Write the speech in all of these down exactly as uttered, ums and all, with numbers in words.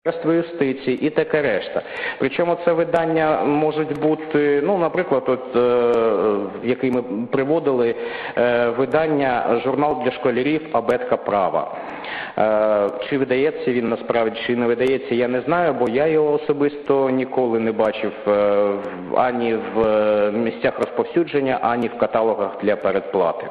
юстиції і таке решта. Причому це видання можуть бути, ну, наприклад, от, е, який ми приводили, е, видання «Журнал для школярів Абетка права». Е, чи видається він насправді, чи не видається, я не знаю, бо я його особисто ніколи не бачив е, ані в місцях розповсюдження, ані в каталогах для передплати.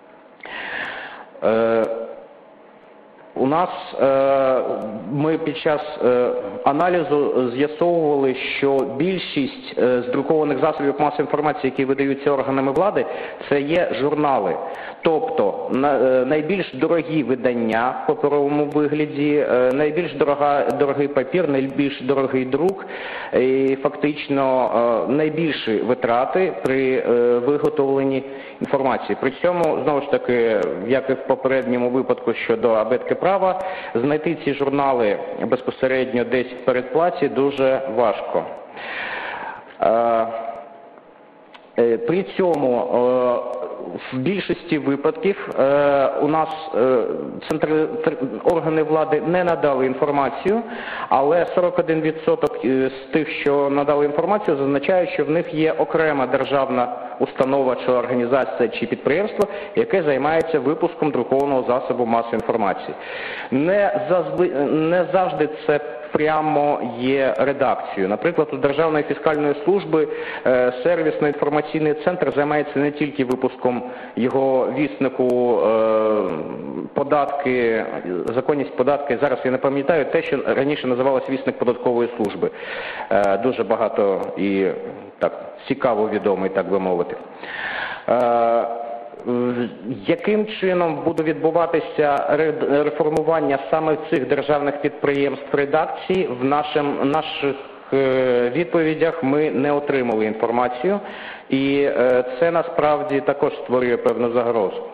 Е, У нас, ми під час аналізу з'ясовували, що більшість з друкованих засобів масової інформації, які видаються органами влади, це є журнали. Тобто найбільш дорогі видання в паперовому вигляді, найбільш дорога, дорогий папір, найбільш дорогий друк і фактично найбільші витрати при виготовленні інформації. При цьому, знову ж таки, як і в попередньому випадку щодо абетки права, знайти ці журнали безпосередньо десь в передплаті дуже важко. При цьому в більшості випадків у нас органи влади не надали інформацію, але сорок один відсоток з тих, що надали інформацію, зазначають, що в них є окрема державна установа чи організація чи підприємство, яке займається випуском друкованого засобу масової інформації. Не завжди, не завжди це прямо є редакцією. Наприклад, у Державної фіскальної служби сервісно-інформаційний центр займається не тільки випуском його віснику податки, законність податки, зараз я не пам'ятаю, те, що раніше називалось вісник податкової служби. Дуже багато і так цікаво відомий, так би мовити. Яким чином буде відбуватися реформування саме цих державних підприємств редакції, в нашим, наших відповідях ми не отримали інформацію, і це насправді також створює певну загрозу.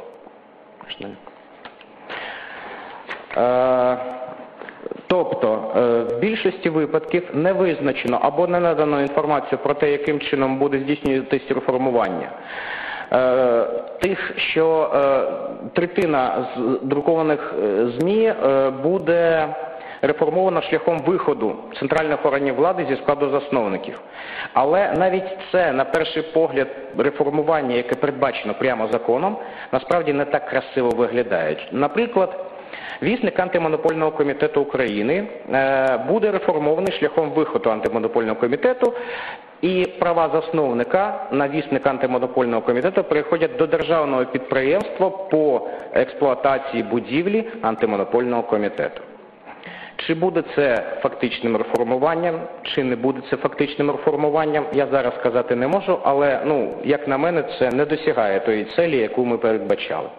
Тобто, в більшості випадків не визначено або не надано інформацію про те, яким чином буде здійснюватись реформування. Тих, що третина з друкованих ЗМІ буде реформована шляхом виходу центральних органів влади зі складу засновників. Але навіть це, на перший погляд, реформування, яке передбачено прямо законом, насправді не так красиво виглядає. Наприклад, вісник Антимонопольного комітету України буде реформований шляхом виходу Антимонопольного комітету, і права засновника на вісник Антимонопольного комітету переходять до державного підприємства по експлуатації будівлі Антимонопольного комітету. Чи буде це фактичним реформуванням, чи не буде це фактичним реформуванням, я зараз сказати не можу, але, ну, як на мене, це не досягає тої цілі, яку ми передбачали.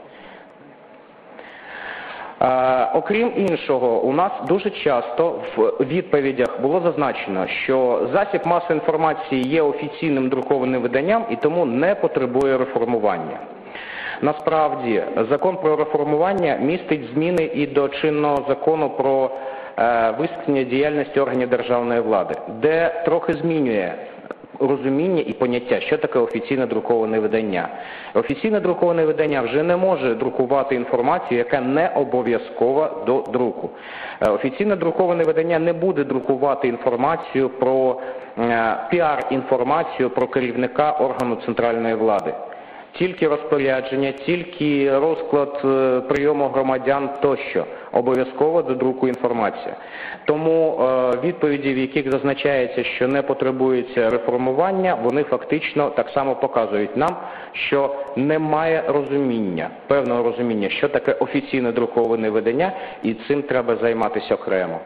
Е, окрім іншого, у нас дуже часто в відповідях було зазначено, що засіб масової інформації є офіційним друкованим виданням і тому не потребує реформування. Насправді, закон про реформування містить зміни і до чинного закону про е, висвітлення діяльності органів державної влади, де трохи змінює розуміння і поняття, що таке офіційне друковане видання. Офіційне друковане видання вже не може друкувати інформацію, яка не обов'язкова до друку. Офіційне друковане видання не буде друкувати інформацію про піар-інформацію про керівника органу центральної влади. Тільки розпорядження, тільки розклад прийому громадян тощо. Обов'язково до друку інформація. Тому відповіді, в яких зазначається, що не потребується реформування, вони фактично так само показують нам, що немає розуміння, певного розуміння, що таке офіційне друковане видання, і цим треба займатися окремо.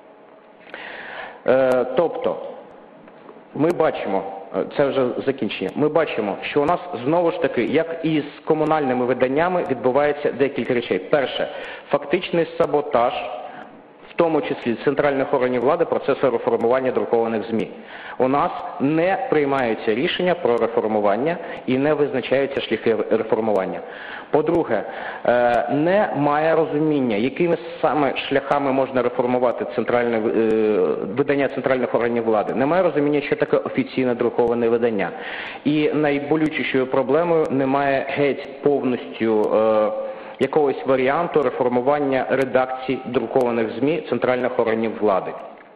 Тобто, ми бачимо, це вже закінчення, ми бачимо, що у нас знову ж таки, як і з комунальними виданнями, відбувається декілька речей. Перше, фактичний саботаж, в тому числі центральних органів влади, процесу реформування друкованих ЗМІ. У нас не приймаються рішення про реформування і не визначаються шляхи реформування. По-друге, немає розуміння, якими саме шляхами можна реформувати центральне, видання центральних органів влади. Немає розуміння, що таке офіційне друковане видання. І найболючішою проблемою немає геть повністю якогось варіанту реформування редакцій друкованих ЗМІ центральних органів влади.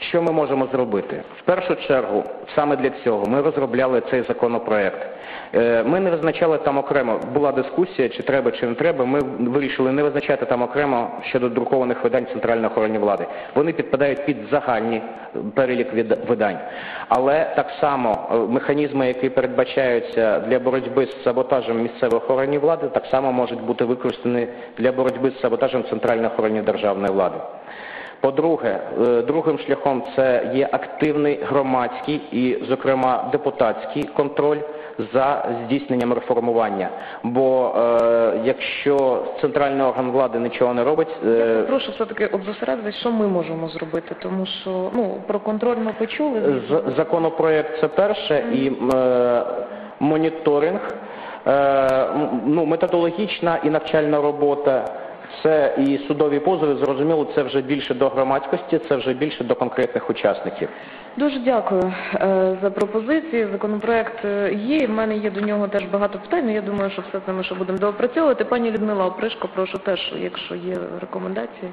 що ми можемо зробити? В першу чергу, саме для цього ми розробляли цей законопроект. Ми не визначали там окремо, була дискусія, чи треба, чи не треба, ми вирішили не визначати там окремо щодо друкованих видань центральних органів влади. Вони підпадають під загальний перелік видань. Але так само механізми, які передбачаються для боротьби з саботажем місцевих органів влади, так само можуть бути використані для боротьби з саботажем центральних органів державної влади. По-друге, другим шляхом це є активний громадський і, зокрема, депутатський контроль за здійсненням реформування. Бо е, якщо центральний орган влади нічого не робить... Е... Я прошу все-таки от зосередитись, що ми можемо зробити, тому що ну, про контроль ми почули. З законопроект це перше, mm. і е, моніторинг, е, ну, методологічна і навчальна робота. Це і судові позови, зрозуміло, це вже більше до громадськості, це вже більше до конкретних учасників. Дуже дякую за пропозиції. Законопроект є, і в мене є до нього теж багато питань. Я думаю, що все це ми ще будемо доопрацьовувати. Пані Людмила Опришко, прошу теж, якщо є рекомендації.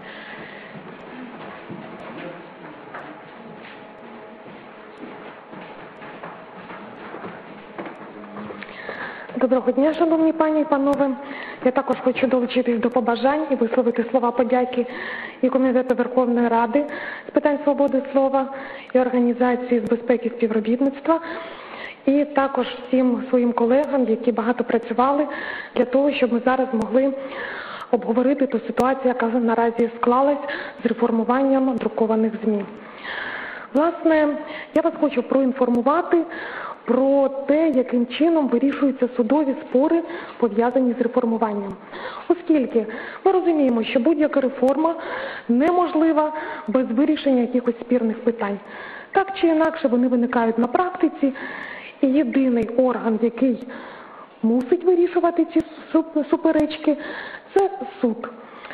Доброго дня, шановні пані і панове. Я також хочу долучитись до побажань і висловити слова подяки і Комітету Верховної Ради з питань свободи слова, і Організації з безпеки співробітництва, і також всім своїм колегам, які багато працювали для того, щоб ми зараз могли обговорити ту ситуацію, яка наразі склалась з реформуванням друкованих ЗМІ. Власне, я вас хочу проінформувати про те, яким чином вирішуються судові спори, пов'язані з реформуванням. Оскільки ми розуміємо, що будь-яка реформа неможлива без вирішення якихось спірних питань. Так чи інакше вони виникають на практиці, і єдиний орган, який мусить вирішувати ці суперечки, це суд.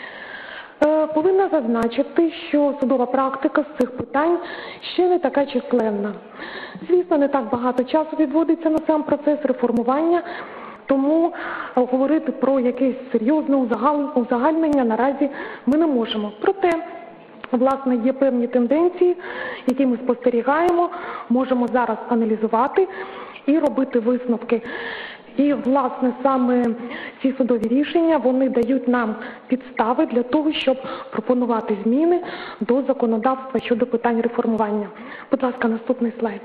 Повинна зазначити, що судова практика з цих питань ще не така численна. Звісно, не так багато часу відводиться на сам процес реформування, тому говорити про якесь серйозне узагальнення наразі ми не можемо. Проте, власне, є певні тенденції, які ми спостерігаємо, можемо зараз аналізувати і робити висновки. І, власне, саме ці судові рішення, вони дають нам підстави для того, щоб пропонувати зміни до законодавства щодо питань реформування. Будь ласка, наступний слайд.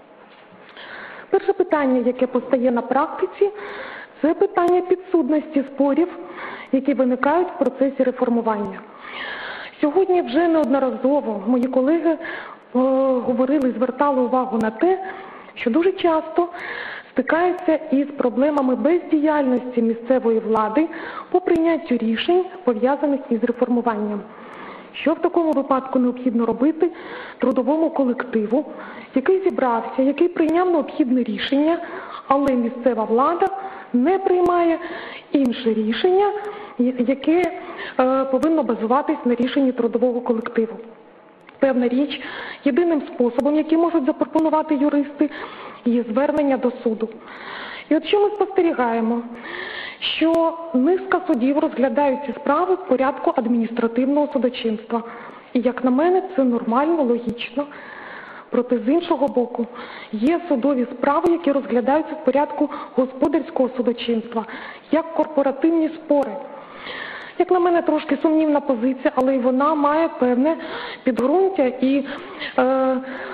Перше питання, яке постає на практиці, це питання підсудності спорів, які виникають в процесі реформування. Сьогодні вже неодноразово мої колеги е, говорили, звертали увагу на те, що дуже часто стикаються із проблемами бездіяльності місцевої влади по прийняттю рішень, пов'язаних із реформуванням. Що в такому випадку необхідно робити трудовому колективу, який зібрався, який прийняв необхідне рішення, але місцева влада не приймає інше рішення, яке е, повинно базуватись на рішенні трудового колективу. Певна річ, єдиним способом, який можуть запропонувати юристи, є звернення до суду. І от що ми спостерігаємо? Що низка судів розглядають ці справи в порядку адміністративного судочинства. І, як на мене, це нормально, логічно. Проте, з іншого боку, є судові справи, які розглядаються в порядку господарського судочинства, як корпоративні спори. Як на мене, трошки сумнівна позиція, але й вона має певне підґрунтя і е,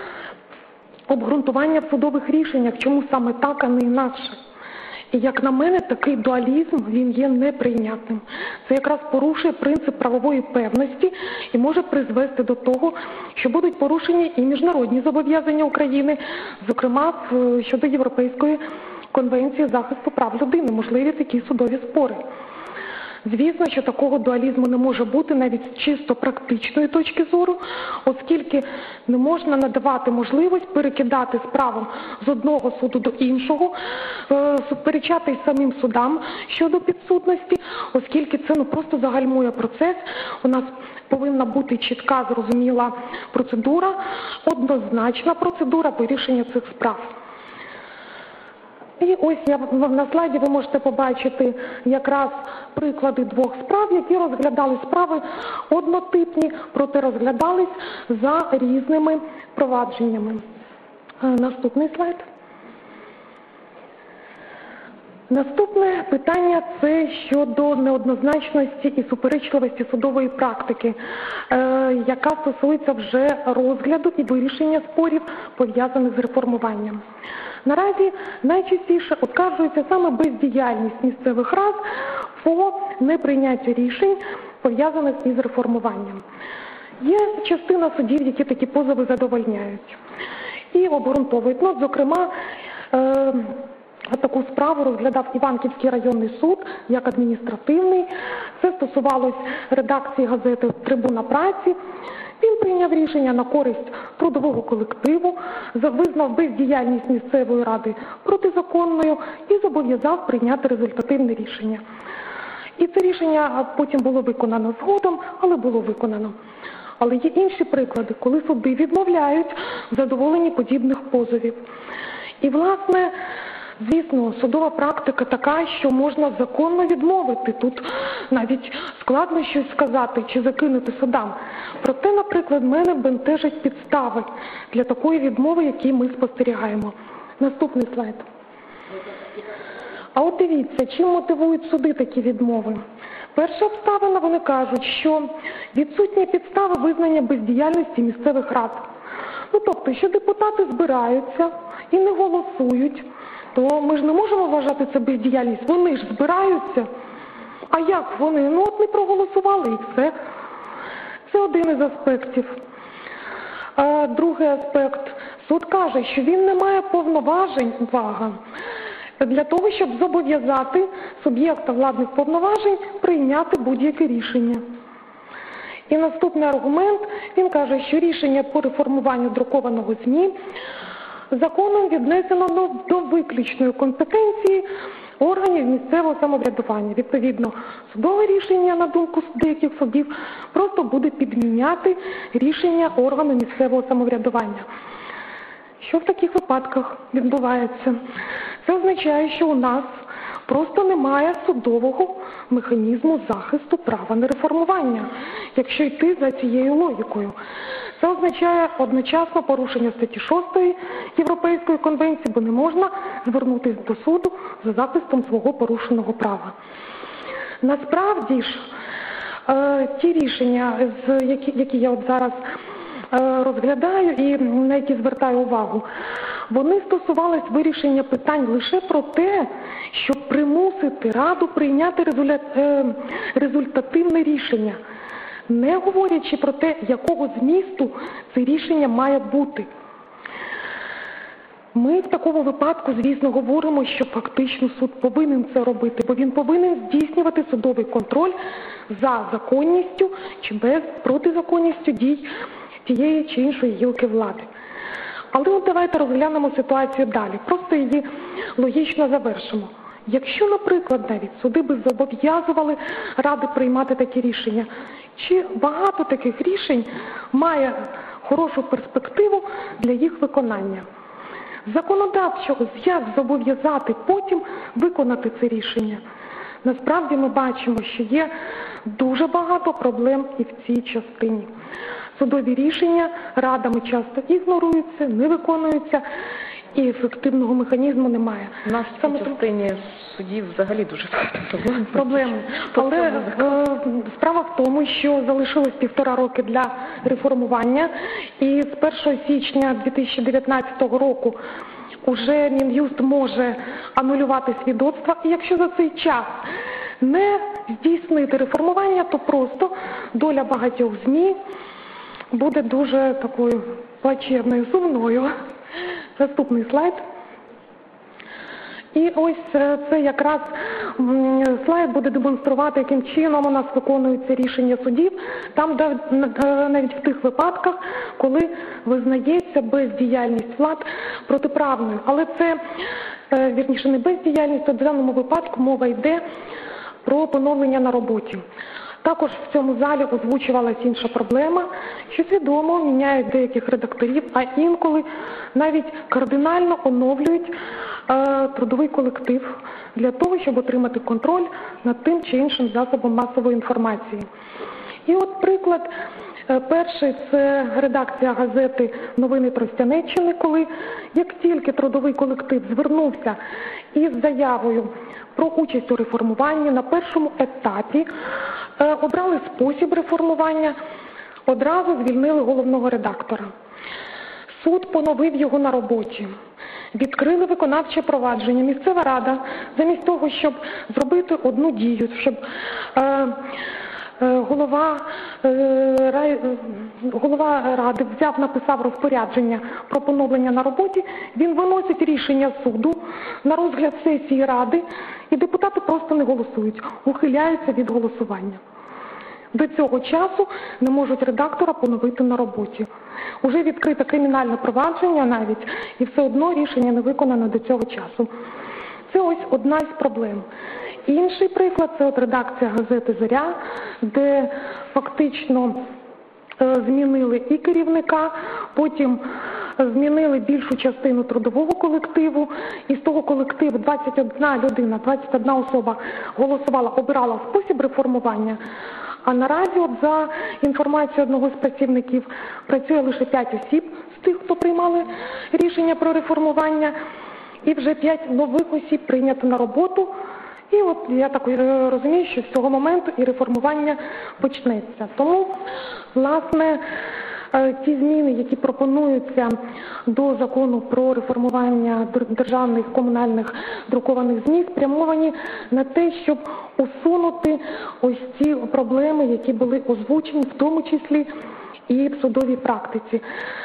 обґрунтування в судових рішеннях, чому саме так, а не інакше. І, як на мене, такий дуалізм, він є неприйнятним. Це якраз порушує принцип правової певності і може призвести до того, що будуть порушені і міжнародні зобов'язання України, зокрема щодо Європейської конвенції захисту прав людини, можливі такі судові спори. Звісно, що такого дуалізму не може бути навіть з чисто практичної точки зору, оскільки не можна надавати можливість перекидати справу з одного суду до іншого, суперечати самим судам щодо підсудності, оскільки це ну, просто загальмує процес. У нас повинна бути чітка, зрозуміла процедура, однозначна процедура вирішення цих справ. І ось я на слайді ви можете побачити якраз приклади двох справ, які розглядали справи однотипні, проте розглядались за різними провадженнями. Наступний слайд. Наступне питання – це щодо неоднозначності і суперечливості судової практики, е, яка стосується вже розгляду і вирішення спорів, пов'язаних з реформуванням. Наразі найчастіше оскаржується саме бездіяльність місцевих рад по неприйняттю рішень, пов'язаних із реформуванням. Є частина судів, які такі позови задовольняють і обґрунтовують. Ну, зокрема, е, таку справу розглядав Іванківський районний суд як адміністративний. Це стосувалось редакції газети «Трибуна праці». Він прийняв рішення на користь трудового колективу, визнав бездіяльність місцевої ради протизаконною і зобов'язав прийняти результативне рішення. І це рішення потім було виконано згодом, але було виконано. Але є інші приклади, коли суди відмовляють в задоволенні подібних позовів. І, власне, звісно, судова практика така, що можна законно відмовити. Тут навіть складно щось сказати чи закинути судам. Проте, наприклад, мене бентежать підстави для такої відмови, які ми спостерігаємо. Наступний слайд. А от дивіться, чим мотивують суди такі відмови? Перша обставина, вони кажуть, що відсутні підстави визнання бездіяльності місцевих рад. Ну, тобто, що депутати збираються і не голосують, то ми ж не можемо вважати це бездіяльність. Вони ж збираються. А як вони? Ну, от не проголосували і все. Це один із аспектів. А другий аспект. Суд каже, що він не має повноважень, увага, для того, щоб зобов'язати суб'єкта владних повноважень прийняти будь-яке рішення. І наступний аргумент, він каже, що рішення по реформуванню друкованого ЗМІ законом віднесено до виключної компетенції органів місцевого самоврядування. Відповідно, судове рішення, на думку деяких судів, просто буде підміняти рішення органу місцевого самоврядування. Що в таких випадках відбувається? Це означає, що у нас просто немає судового механізму захисту права на реформування, якщо йти за цією логікою. Це означає одночасно порушення статті шостої Європейської конвенції, бо не можна звернутися до суду за захистом свого порушеного права. Насправді ж, е, ті рішення, які, які я от зараз е, розглядаю і на які звертаю увагу, вони стосувались вирішення питань лише про те, щоб примусити Раду прийняти результативне рішення, не говорячи про те, якого змісту це рішення має бути. Ми в такому випадку, звісно, говоримо, що фактично суд повинен це робити, бо він повинен здійснювати судовий контроль за законністю чи без протизаконністю дій тієї чи іншої гілки влади. Але от давайте розглянемо ситуацію далі, просто її логічно завершимо. Якщо, наприклад, навіть суди би зобов'язували ради приймати такі рішення, чи багато таких рішень має хорошу перспективу для їх виконання? Законодавчо, як зобов'язати потім виконати це рішення? Насправді ми бачимо, що є дуже багато проблем і в цій частині. Судові рішення радами часто ігноруються, не виконуються, і ефективного механізму немає. У нас в цій частині судів взагалі дуже багато проблем. Проблеми. Але е, справа в тому, що залишилось півтора роки для реформування, і з першого січня дві тисячі дев'ятнадцятого року уже Мін'юст може анулювати свідоцтва, і якщо за цей час не здійснити реформування, то просто доля багатьох ЗМІ буде дуже такою плачевною, сумною. Наступний слайд. І ось це якраз слайд буде демонструвати, яким чином у нас виконуються рішення судів, там навіть в тих випадках, коли визнається бездіяльність влад протиправною. Але це, вірніше, не бездіяльність, а в даному випадку мова йде про поновлення на роботі. Також в цьому залі озвучувалась інша проблема, що свідомо міняють деяких редакторів, а інколи навіть кардинально оновлюють е, трудовий колектив для того, щоб отримати контроль над тим чи іншим засобом масової інформації. І от приклад е, перший – це редакція газети «Новини Тростянеччини», коли як тільки трудовий колектив звернувся із заявою про участь у реформуванні на першому етапі, е, обрали спосіб реформування, одразу звільнили головного редактора. Суд поновив його на роботі. Відкрили виконавче провадження. Місцева рада, замість того, щоб зробити одну дію, щоб е, е, голова, е, рай, голова ради взяв, написав розпорядження про поновлення на роботі, він виносить рішення суду на розгляд сесії ради, і депутати просто не голосують, ухиляються від голосування. До цього часу не можуть редактора поновити на роботі. Уже відкрите кримінальне провадження навіть, і все одно рішення не виконано до цього часу. Це ось одна з проблем. Інший приклад – це от редакція газети «Зоря», де фактично е, змінили і керівника, потім змінили більшу частину трудового колективу, і з того колективу двадцять одна людина, двадцять одна особа голосувала, обирала спосіб реформування. А наразі, от за інформацією одного з працівників, працює лише п'ять осіб з тих, хто приймали рішення про реформування, і вже п'ять нових осіб прийнято на роботу. І от я так розумію, що з цього моменту і реформування почнеться. Тому, власне, ті зміни, які пропонуються до закону про реформування державних комунальних друкованих ЗМІ, спрямовані на те, щоб усунути ось ці проблеми, які були озвучені, в тому числі і в судовій практиці.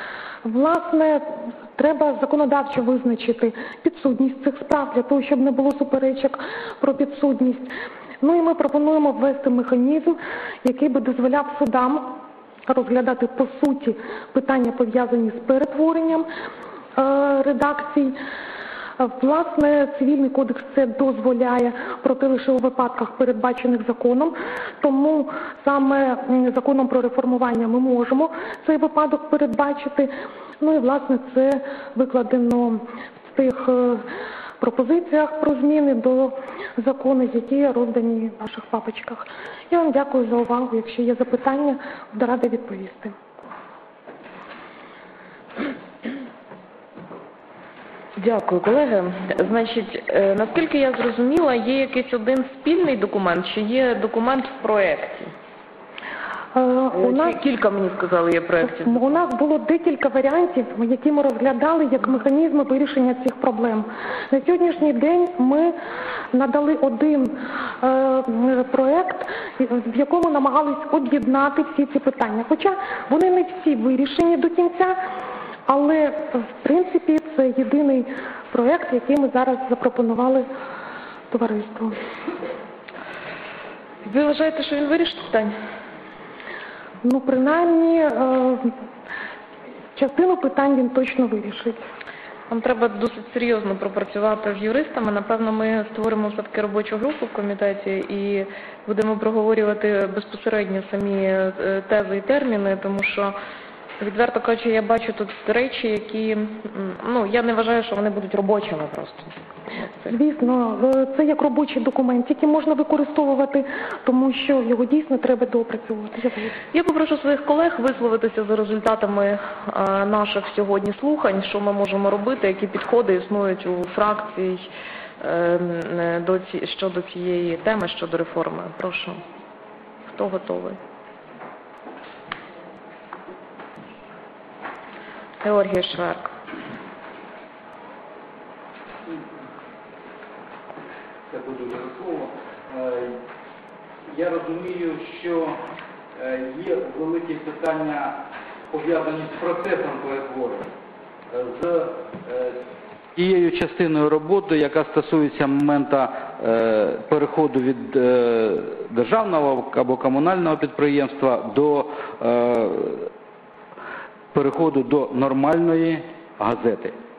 Власне, треба законодавчо визначити підсудність цих справ, для того, щоб не було суперечок про підсудність. Ну і ми пропонуємо ввести механізм, який би дозволяв судам розглядати по суті питання, пов'язані з перетворенням е, редакцій. Власне, Цивільний кодекс це дозволяє, проте лише у випадках, передбачених законом. Тому саме законом про реформування ми можемо цей випадок передбачити. Ну і, власне, це викладено в тих е, пропозиціях про зміни до закону, які роздані в ваших папочках. Я вам дякую за увагу. Якщо є запитання, буду рада відповісти. Дякую, колеги. Значить, е, наскільки я зрозуміла, є якийсь один спільний документ, чи є документ в проєкті? Е, у нас, Кілька, мені сказали, є проєктів. У нас було декілька варіантів, які ми розглядали як механізми вирішення цих проблем. На сьогоднішній день ми надали один е, проєкт, в якому намагались об'єднати всі ці питання. Хоча вони не всі вирішені до кінця, але, в принципі, це єдиний проєкт, який ми зараз запропонували товариству. Ви вважаєте, що він вирішить питання? Ну, принаймні, е, частину питань він точно вирішить. Нам треба досить серйозно пропрацювати з юристами. Напевно, ми створимо все-таки робочу групу в комітеті і будемо проговорювати безпосередньо самі тези і терміни, тому що, відверто кажучи, я бачу тут речі, які, ну, я не вважаю, що вони будуть робочими просто. Звісно, це як робочий документ, який можна використовувати, тому що його дійсно треба доопрацьовувати. Я попрошу своїх колег висловитися за результатами а, наших сьогодні слухань, що ми можемо робити, які підходи існують у фракцій е, до ці, щодо цієї теми, щодо реформи. Прошу. Хто готовий? Георгій Шверк. Це буде дуже слово. Я розумію, що є великі питання, пов'язані з процесом перетворення, з тією частиною роботи, яка стосується моменту переходу від державного або комунального підприємства до переходу до нормальної газети.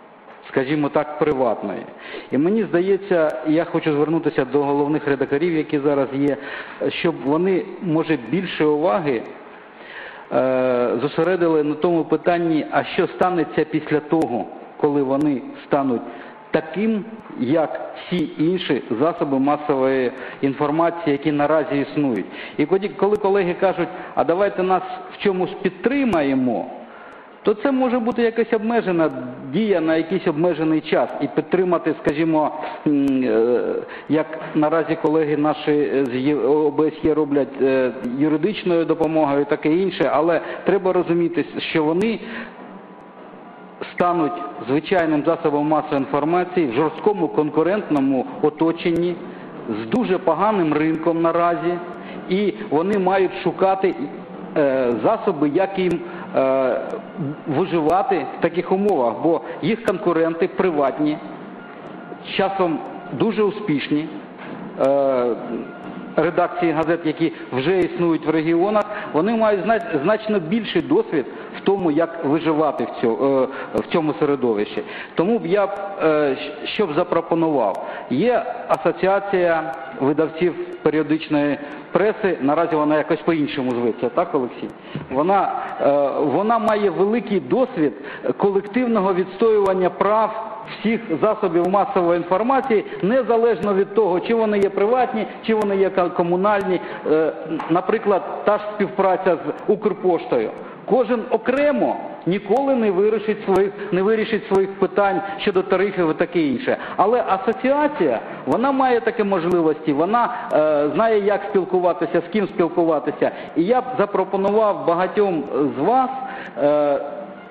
скажімо так, приватної. І мені здається, я хочу звернутися до головних редакторів, які зараз є, щоб вони, може, більше уваги е, зосередили на тому питанні, а що станеться після того, коли вони стануть таким, як всі інші засоби масової інформації, які наразі існують. І коли колеги кажуть, а давайте нас в чомусь підтримаємо, то це може бути якась обмежена дія на якийсь обмежений час. І підтримати, скажімо, як наразі колеги наші з О Б С Є роблять юридичною допомогою і таке інше, але треба розуміти, що вони стануть звичайним засобом масової інформації в жорсткому конкурентному оточенні з дуже поганим ринком наразі, і вони мають шукати е, засоби, як їм е, виживати в таких умовах, бо їх конкуренти приватні, часом дуже успішні, е, редакції газет, які вже існують в регіонах, вони мають значно більший досвід в тому, як виживати в цьому, в цьому середовищі. Тому б я, що б запропонував, є асоціація видавців періодичної преси, наразі вона якось по-іншому зветься, так, Олексій? Вона, вона має великий досвід колективного відстоювання прав всіх засобів масової інформації, незалежно від того, чи вони є приватні, чи вони є комунальні. Наприклад, та ж співпраця з Укрпоштою. Кожен окремо ніколи не вирішить своїх, не вирішить своїх питань щодо тарифів і таке інше. Але асоціація, вона має такі можливості, вона е, знає, як спілкуватися, з ким спілкуватися. І я б запропонував багатьом з вас е,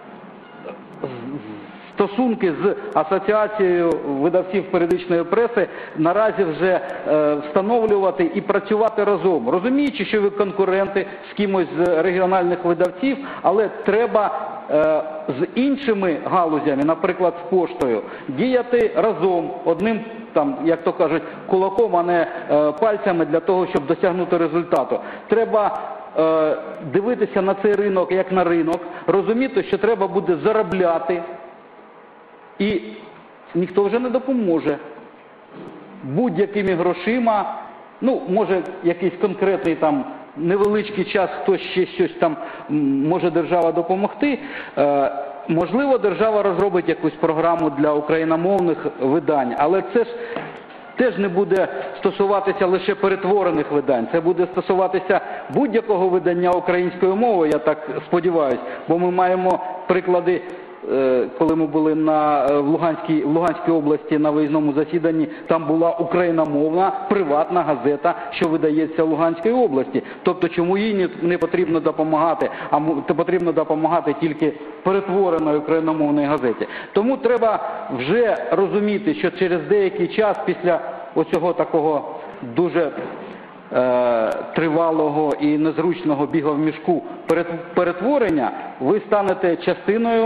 стосунки з асоціацією видавців періодичної преси наразі вже е, встановлювати і працювати разом. Розуміючи, що ви конкуренти з кимось з регіональних видавців, але треба е, з іншими галузями, наприклад, з поштою, діяти разом, одним, там, як то кажуть, кулаком, а не е, пальцями для того, щоб досягнути результату. Треба е, дивитися на цей ринок як на ринок, розуміти, що треба буде заробляти, і ніхто вже не допоможе будь-якими грошима, ну, може, якийсь конкретний там невеличкий час, хтось ще щось там може держава допомогти. Е, можливо, держава розробить якусь програму для україномовних видань, але це ж теж не буде стосуватися лише перетворених видань, це буде стосуватися будь-якого видання українською мовою, я так сподіваюся, бо ми маємо приклади. Коли ми були на, в, Луганській, в Луганській області на виїзному засіданні, там була україномовна приватна газета, що видається в Луганській області. Тобто, чому їй не, не потрібно допомагати, а потрібно допомагати тільки перетвореної україномовної газеті. Тому треба вже розуміти, що через деякий час, після оцього такого дуже е, тривалого і незручного біга в мішку перетворення, ви станете частиною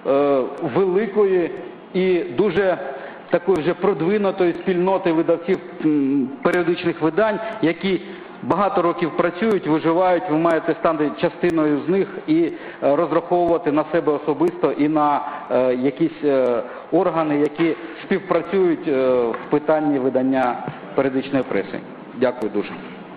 великої і дуже такої вже продвинутої спільноти видавців періодичних видань, які багато років працюють, виживають, ви маєте стати частиною з них і розраховувати на себе особисто і на е, якісь е, органи, які співпрацюють е, в питанні видання періодичної преси. Дякую дуже.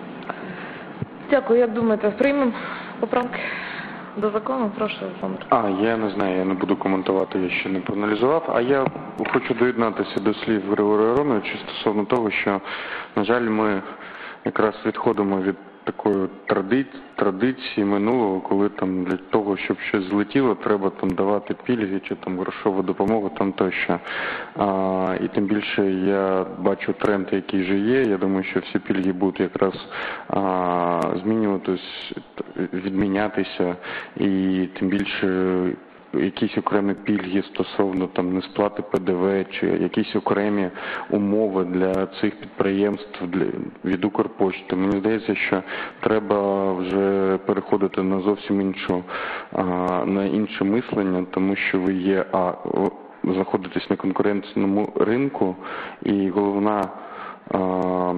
Дякую. Як думаєте, приймемо поправки до закону? Прошу, Олександр. А, я не знаю, я не буду коментувати, я ще не проаналізував. А я хочу доєднатися до слів Григорія Ароновича стосовно того, що, на жаль, ми якраз відходимо від такої традиції, традиції минулого, коли там для того, щоб щось злетіло, треба там давати пільги чи там грошову допомогу там тощо. А, і тим більше я бачу тренд, який вже є. Я думаю, що всі пільги будуть якраз а, змінюватись, відмінятися, і тим більше якісь окремі пільги стосовно там несплати П Д В чи якісь окремі умови для цих підприємств для, від Укрпошти. Мені здається, що треба вже переходити на зовсім іншу, а, на інше мислення, тому що ви є, а знаходитесь на конкурентному ринку, і головна а,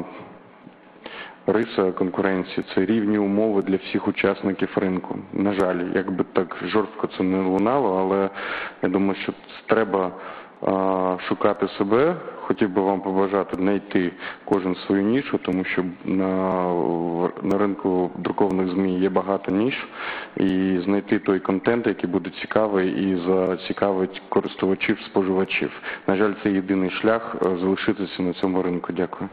риса конкуренції – це рівні умови для всіх учасників ринку. На жаль, якби так жорстко це не лунало, але я думаю, що треба шукати себе. Хотів би вам побажати не йти кожен в свою нішу, тому що на, на ринку друкованих ЗМІ є багато ніш, і знайти той контент, який буде цікавий і зацікавить користувачів, споживачів. На жаль, це єдиний шлях залишитися на цьому ринку. Дякую.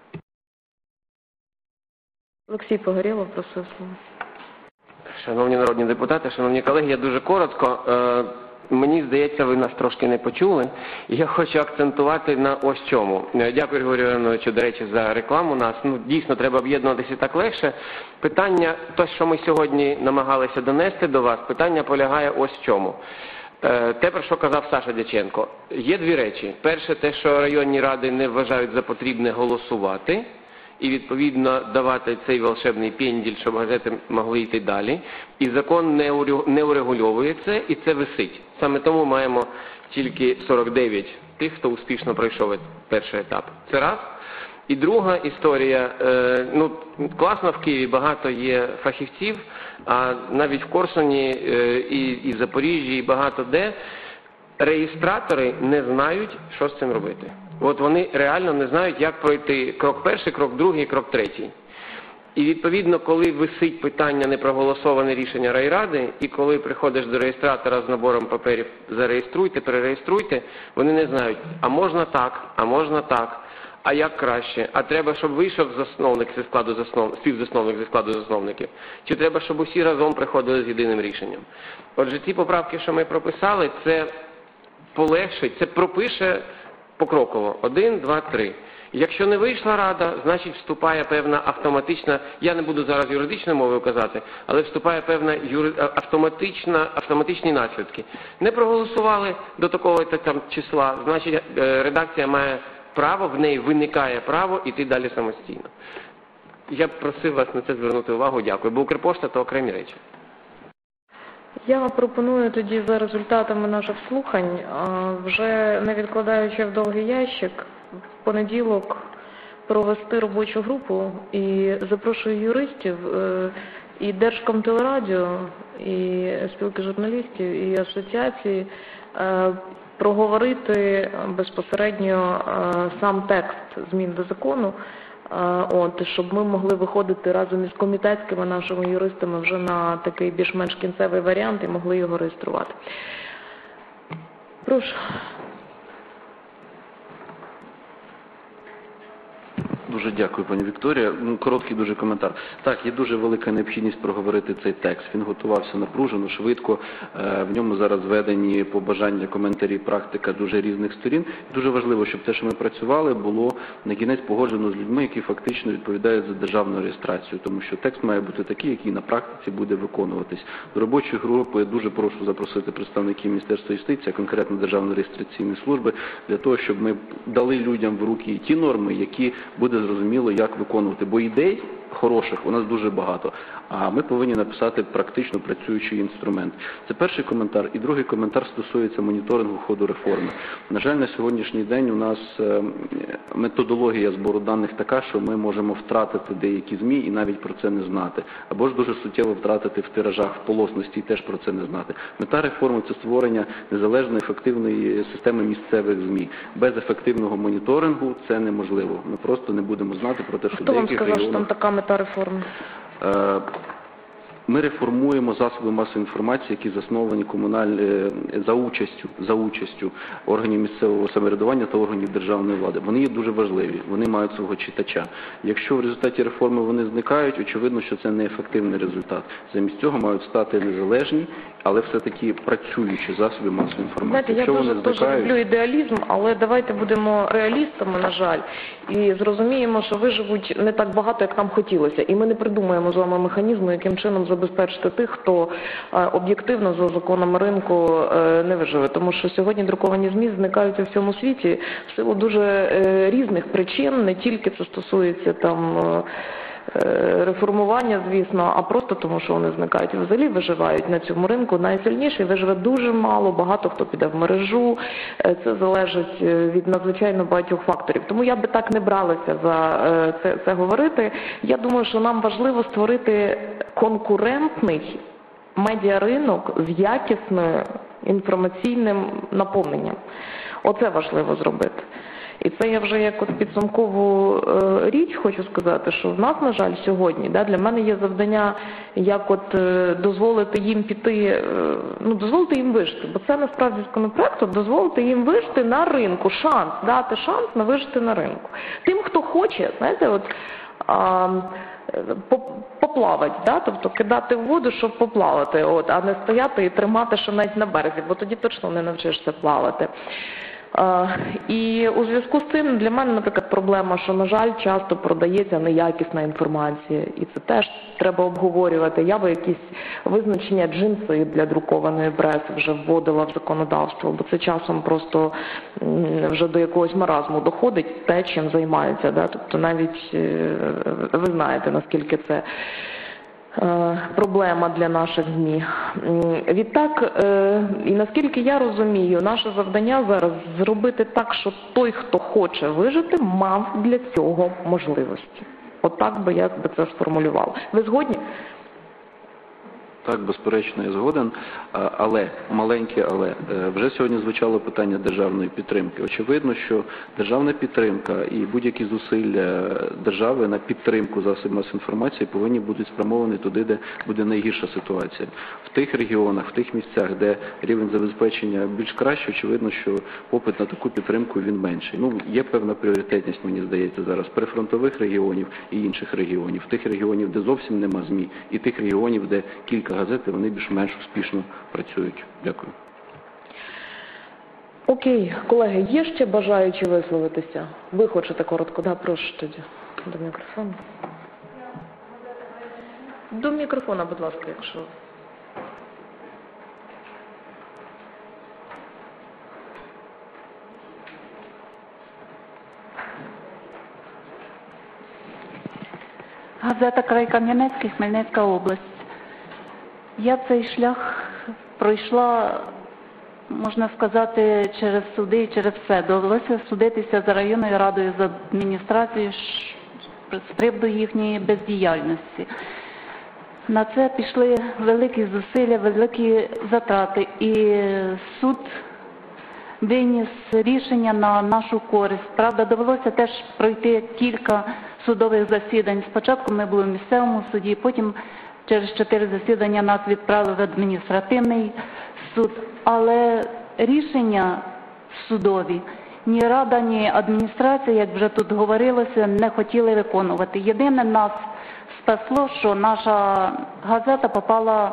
Олексій Погорєлов, просив слово. Шановні народні депутати, шановні колеги, я дуже коротко. Мені здається, ви нас трошки не почули. Я хочу акцентувати на ось чому. Дякую, Григорію Івановичу, до речі, за рекламу нас. Ну, дійсно, треба об'єднуватися так легше. Питання, те, що ми сьогодні намагалися донести до вас, питання полягає ось в чому. Те, про що казав Саша Дяченко. Є дві речі. Перше, те, що районні ради не вважають за потрібне голосувати і, відповідно, давати цей волшебний пенділь, щоб газети могли йти далі. І закон не урегульовує це, і це висить. Саме тому маємо тільки сорок дев'ять тих, хто успішно пройшов перший етап. Це раз. І друга історія. Ну, класно в Києві, багато є фахівців, а навіть в Корсуні і, і Запоріжжі, і багато де реєстратори не знають, що з цим робити. От вони реально не знають, як пройти крок перший, крок другий, крок третій. І відповідно, коли висить питання непроголосоване рішення райради, і коли приходиш до реєстратора з набором паперів «зареєструйте», «перереєструйте», вони не знають, а можна так, а можна так, а як краще, а треба, щоб вийшов засновник зі складу заснов... співзасновник зі складу засновників, чи треба, щоб усі разом приходили з єдиним рішенням. Отже, ці поправки, що ми прописали, це полегшить, це пропише покроково. Один, два, три. Якщо не вийшла рада, значить вступає певна автоматична, я не буду зараз юридичною мовою казати, але вступає певна юри, автоматична, автоматичні наслідки. Не проголосували до такого-то там числа, значить редакція має право, в неї виникає право йти далі самостійно. Я б просив вас на це звернути увагу, дякую. Бо Укрпошта – то окремі речі. Я пропоную тоді за результатами наших слухань, вже не відкладаючи в довгий ящик, в понеділок провести робочу групу і запрошую юристів і Держкомтелерадіо, і спілки журналістів, і асоціації проговорити безпосередньо сам текст змін до закону, От, щоб ми могли виходити разом із комітетськими нашими юристами вже на такий більш-менш кінцевий варіант і могли його реєструвати. Прошу. Дуже дякую, пані Вікторія. Ну, короткий дуже коментар. Так, є дуже велика необхідність проговорити цей текст. Він готувався напружено, швидко. В ньому зараз введені побажання, коментарі, практика дуже різних сторін. Дуже важливо, щоб те, що ми працювали, було на кінець погоджено з людьми, які фактично відповідають за державну реєстрацію. Тому що текст має бути такий, який на практиці буде виконуватись. До робочої групи я дуже прошу запросити представників Міністерства юстиції, конкретно Державної реєстраційної служби, для того, щоб ми дали людям в руки ті норми, які буде зрозуміло, як виконувати. Бо ідей хороших у нас дуже багато, а ми повинні написати практично працюючий інструмент. Це перший коментар. І другий коментар стосується моніторингу ходу реформи. На жаль, на сьогоднішній день у нас методологія збору даних така, що ми можемо втратити деякі ЗМІ і навіть про це не знати. Або ж дуже суттєво втратити в тиражах, в полосності і теж про це не знати. Мета реформи – це створення незалежної, ефективної системи місцевих ЗМІ. Без ефективного моніторингу це неможливо. Ми просто не будемо знати про те, що Хто деяких вам сказав, регіонах... що там така мета реформи? Ми реформуємо засоби масової інформації, які засновані комунальні за участю, за участю органів місцевого самоврядування та органів державної влади. Вони є дуже важливі, вони мають свого читача. Якщо в результаті реформи вони зникають, очевидно, що це неефективний результат. Замість цього мають стати незалежні, але все-таки працюючі засоби масової інформації. Знаєте, я дуже, зникають... дуже люблю ідеалізм, але давайте будемо реалістами, на жаль, і зрозуміємо, що виживуть не так багато, як нам хотілося. І ми не придумаємо з вами механізму, яким чином забезпечити тих, хто об'єктивно за законами ринку не виживе. Тому що сьогодні друковані ЗМІ зникають у всьому світі в силу дуже різних причин, не тільки це стосується там реформування, звісно, а просто тому, що вони зникають і взагалі виживають на цьому ринку. Найсильніший виживе дуже мало, багато хто піде в мережу. Це залежить від надзвичайно багатьох факторів. Тому я би так не бралася за це, це говорити. Я думаю, що нам важливо створити конкурентний медіаринок з якісною інформаційним наповненням. Оце важливо зробити. І це я вже як от підсумкову е, річ хочу сказати, що в нас, на жаль, сьогодні, да, для мене є завдання, як от е, дозволити їм піти, е, ну, дозволити їм вижити, бо це насправді законопроект, дозволити їм вижити на ринку, шанс, дати шанс на вижити на ринку. Тим, хто хоче, знаєте, от, а, поплавати, да? Тобто кидати в воду, щоб поплавати, от, а не стояти і тримати ще навіть на березі, бо тоді точно не навчишся плавати. Uh, і у зв'язку з цим для мене, наприклад, проблема, що, на жаль, часто продається неякісна інформація, і це теж треба обговорювати. Я би якісь визначення джинси для друкованої преси вже вводила в законодавство, бо це часом просто вже до якогось маразму доходить те, чим займаються. Да? Тобто навіть ви знаєте, наскільки це проблема для наших ЗМІ. Відтак, і наскільки я розумію, наше завдання зараз зробити так, щоб той, хто хоче вижити, мав для цього можливості. Отак би я би це сформулювала. Ви згодні? Так, безперечно, я згоден, але, маленьке але, вже сьогодні звучало питання державної підтримки. Очевидно, що державна підтримка і будь-які зусилля держави на підтримку засобів масової інформації повинні бути спрямовані туди, де буде найгірша ситуація. В тих регіонах, в тих місцях, де рівень забезпечення більш кращий, очевидно, що попит на таку підтримку він менший. Ну, є певна пріоритетність, мені здається, зараз прифронтових регіонів і інших регіонів, тих регіонів, де зовсім нема ЗМІ, і тих регіонів, де кілька газети, вони більш-менш успішно працюють. Дякую. Окей, колеги, є ще бажаючі висловитися? Ви хочете коротко? Да, прошу тоді. До мікрофону. До мікрофона, будь ласка, якщо... Газета «Край Кам'янецький», Хмельницька область. Я цей шлях пройшла, можна сказати, через суди, через все. Довелося судитися за районною радою, з адміністрацією з приводу їхньої бездіяльності. На це пішли великі зусилля, великі затрати. І суд виніс рішення на нашу користь. Правда, довелося теж пройти кілька судових засідань. Спочатку ми були в місцевому суді, потім через чотири засідання нас відправили в адміністративний суд. Але рішення судові ні рада, ні адміністрація, як вже тут говорилося, не хотіли виконувати. Єдине нас спасло, що наша газета попала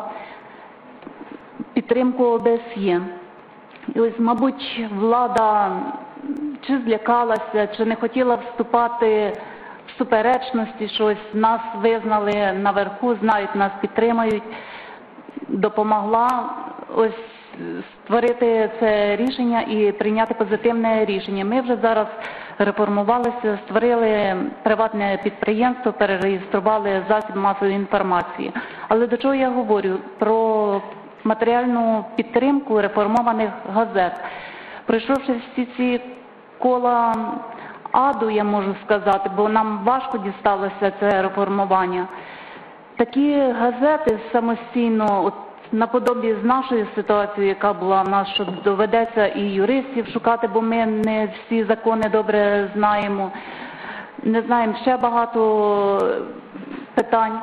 в підтримку О Б С Є. І ось, мабуть, влада чи злякалася, чи не хотіла вступати в суперечності, що ось нас визнали наверху, знають, нас підтримують, допомогла ось створити це рішення і прийняти позитивне рішення. Ми вже зараз реформувалися, створили приватне підприємство, перереєстрували засіб масової інформації. Але до чого я говорю? Про матеріальну підтримку реформованих газет. Пройшовши всі ці кола аду, я можу сказати, бо нам важко дісталося це реформування. Такі газети самостійно, от, наподобі з нашою ситуацією, яка була в нас, що доведеться і юристів шукати, бо ми не всі закони добре знаємо, не знаємо ще багато питань.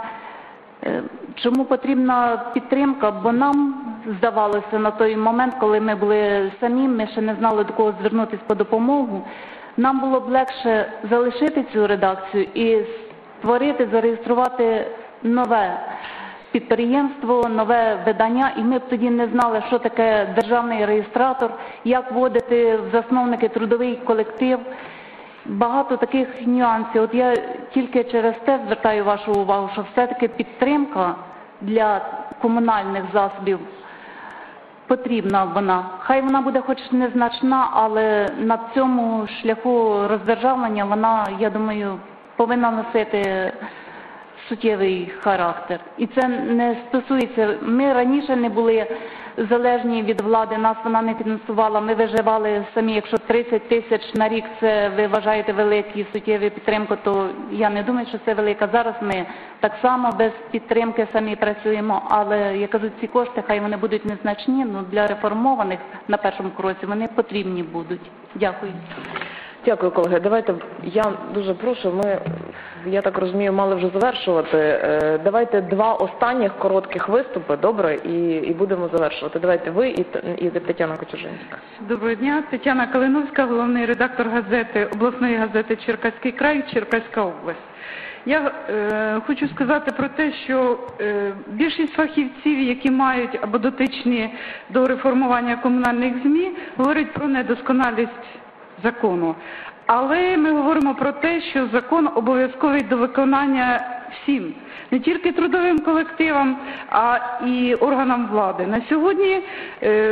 Чому потрібна підтримка? Бо нам здавалося на той момент, коли ми були самі, ми ще не знали, до кого звернутися по допомогу, нам було б легше залишити цю редакцію і створити, зареєструвати нове підприємство, нове видання, і ми б тоді не знали, що таке державний реєстратор, як вводити в засновники трудовий колектив. Багато таких нюансів. От я тільки через те звертаю вашу увагу, що все-таки підтримка для комунальних засобів потрібна вона. Хай вона буде хоч незначна, але на цьому шляху роздержавлення вона, я думаю, повинна носити суттєвий характер. І це не стосується, ми раніше не були залежні від влади, нас вона не фінансувала, ми виживали самі, якщо тридцять тисяч на рік це ви вважаєте великі суттєві підтримку, то я не думаю, що це велика. Зараз ми так само без підтримки самі працюємо, але, я кажу, ці кошти, хай вони будуть незначні, але для реформованих на першому кроці вони потрібні будуть. Дякую. Дякую, колеги. Давайте, я дуже прошу, ми, я так розумію, мали вже завершувати. Давайте два останніх коротких виступи, добре, і, і будемо завершувати. Давайте ви і, і Тетяна Кочержинська. Доброго дня. Тетяна Калиновська, головний редактор газети, обласної газети «Черкаський край», Черкаська область. Я е, хочу сказати про те, що е, більшість фахівців, які мають або дотичні до реформування комунальних ЗМІ, говорять про недосконалість закону. Але ми говоримо про те, що закон обов'язковий до виконання всім, не тільки трудовим колективам, а і органам влади. На сьогодні е,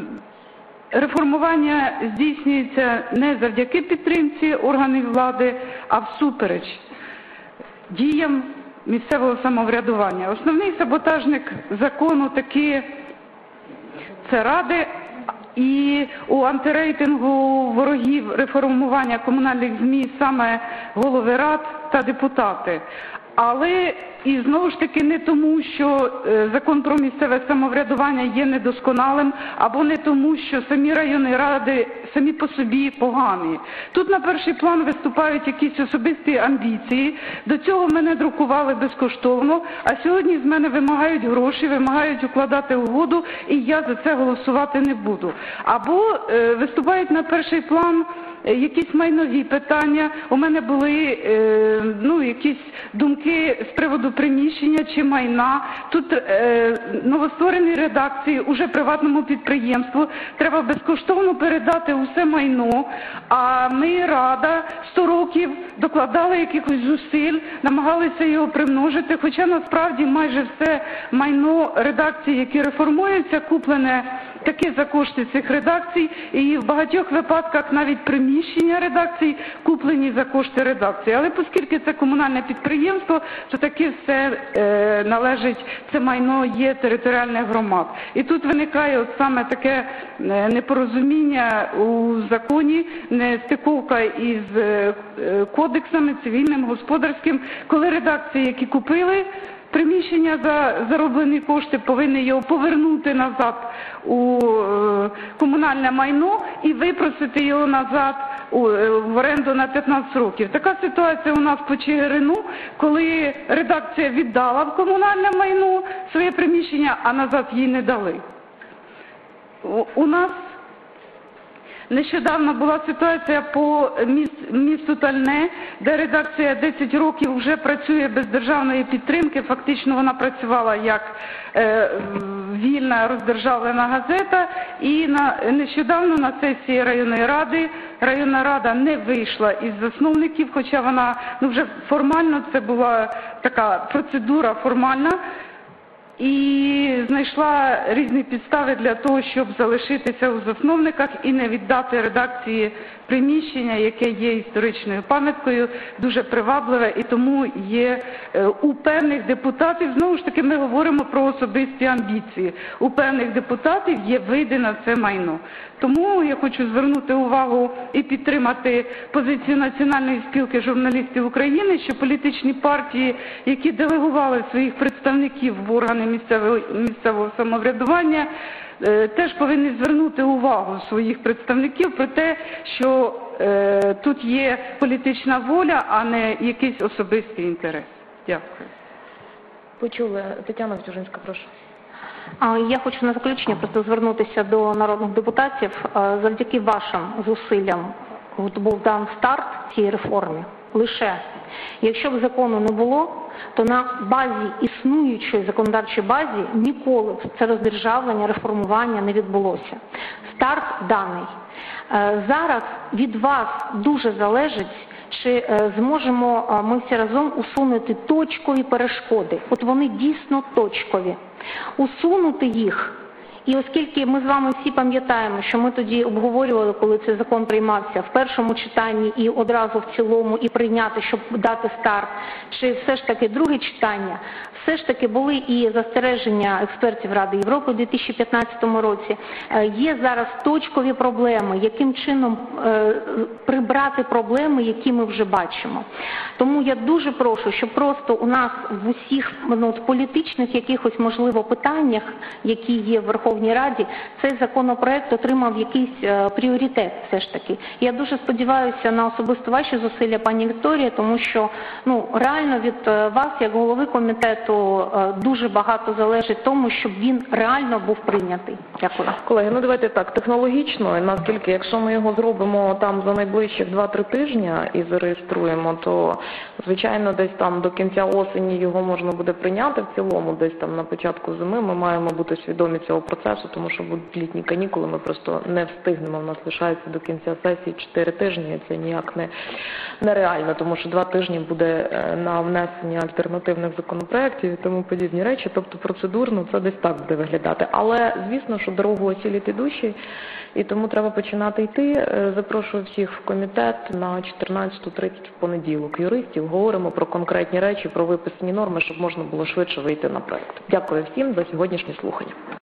реформування здійснюється не завдяки підтримці органів влади, а всупереч діям місцевого самоврядування. Основний саботажник закону таки це ради, і у антирейтингу ворогів реформування комунальних ЗМІ саме голови рад та депутати. Але і знову ж таки не тому, що закон про місцеве самоврядування є недосконалим, або не тому, що самі районні ради самі по собі погані. Тут на перший план виступають якісь особисті амбіції. До цього мене друкували безкоштовно, а сьогодні з мене вимагають гроші, вимагають укладати угоду, і я за це голосувати не буду. Або е, виступають на перший план якісь майнові питання. У мене були е, ну, якісь думки з приводу приміщення чи майна. Тут е, новостворені редакції уже приватному підприємству. Треба безкоштовно передати усе майно, а ми, Рада, сто років докладали якихось зусиль, намагалися його примножити, хоча насправді майже все майно редакцій, які реформуються, куплене таки за кошти цих редакцій, і в багатьох випадках навіть приміщення редакцій куплені за кошти редакції. Але оскільки це комунальне підприємство, то таки все е, належить, це майно є територіальних громад. І тут виникає от саме таке е, непорозуміння у законі, нестиковка із е, кодексами цивільним, господарським, коли редакції, які купили приміщення за зароблені кошти, повинні його повернути назад у е, комунальне майно і випросити його назад у, е, в оренду на п'ятнадцять років. Така ситуація у нас по Чигирину, коли редакція віддала в комунальне майно своє приміщення, а назад їй не дали. У, у нас нещодавно була ситуація по місту Тальне, де редакція десять років вже працює без державної підтримки. Фактично вона працювала як е, вільна роздержавлена газета. І на, нещодавно на сесії районної ради районна рада не вийшла із засновників, хоча вона, ну вже формально, це була така процедура формальна, і знайшла різні підстави для того, щоб залишитися у засновниках і не віддати редакції приміщення, яке є історичною пам'яткою, дуже привабливе, і тому є у певних депутатів, знову ж таки ми говоримо про особисті амбіції, у певних депутатів є види на це майно. Тому я хочу звернути увагу і підтримати позицію Національної спілки журналістів України, що політичні партії, які делегували своїх представників в органи місцевого, місцевого самоврядування, теж повинні звернути увагу своїх представників про те, що е, тут є політична воля, а не якийсь особистий інтерес. Дякую. Почули. Тетяна Кочержинська, прошу. Я хочу на заключення просто звернутися до народних депутатів. Завдяки вашим зусиллям був дан старт цій реформі. Лише якщо б закону не було, то на базі існуючої законодавчої базі ніколи це роздержавлення, реформування не відбулося. Старт даний. Зараз від вас дуже залежить, чи зможемо ми всі разом усунути точкові перешкоди. От вони дійсно точкові. Усунути їх І оскільки ми з вами всі пам'ятаємо, що ми тоді обговорювали, коли цей закон приймався в першому читанні і одразу в цілому, і прийняти, щоб дати старт, чи все ж таки друге читання, все ж таки були і застереження експертів Ради Європи у дві тисячі п'ятнадцятому році. Є зараз точкові проблеми, яким чином е, прибрати проблеми, які ми вже бачимо. Тому я дуже прошу, щоб просто у нас в усіх ну, політичних якихось, можливо, питаннях, які є в Верховній Раді, цей законопроект отримав якийсь е, пріоритет все ж таки. Я дуже сподіваюся на особисто ваші зусилля, пані Вікторія, тому що ну, реально від е, вас, як голови комітету, е, дуже багато залежить тому, щоб він реально був прийнятий. Дякую. Колеги, ну давайте так, технологічно, наскільки, якщо ми його зробимо там за найближчих два-три тижні і зареєструємо, то, звичайно, десь там до кінця осені його можна буде прийняти в цілому, десь там на початку зими ми маємо бути свідомі цього процесу, тому що будуть літні канікули, ми просто не встигнемо, в нас лишається до кінця сесії чотири тижні, і це ніяк не нереально, тому що два тижні буде на внесення альтернативних законопроєктів і тому подібні речі, тобто процедурно це десь так буде виглядати. Але, звісно, що дорогу осілять ідущі, і тому треба починати йти. Запрошую всіх в комітет на чотирнадцяту тридцять в понеділок юристів, говоримо про конкретні речі, про виписані норми, щоб можна було швидше вийти на проект. Дякую всім за сьогоднішнє слухання.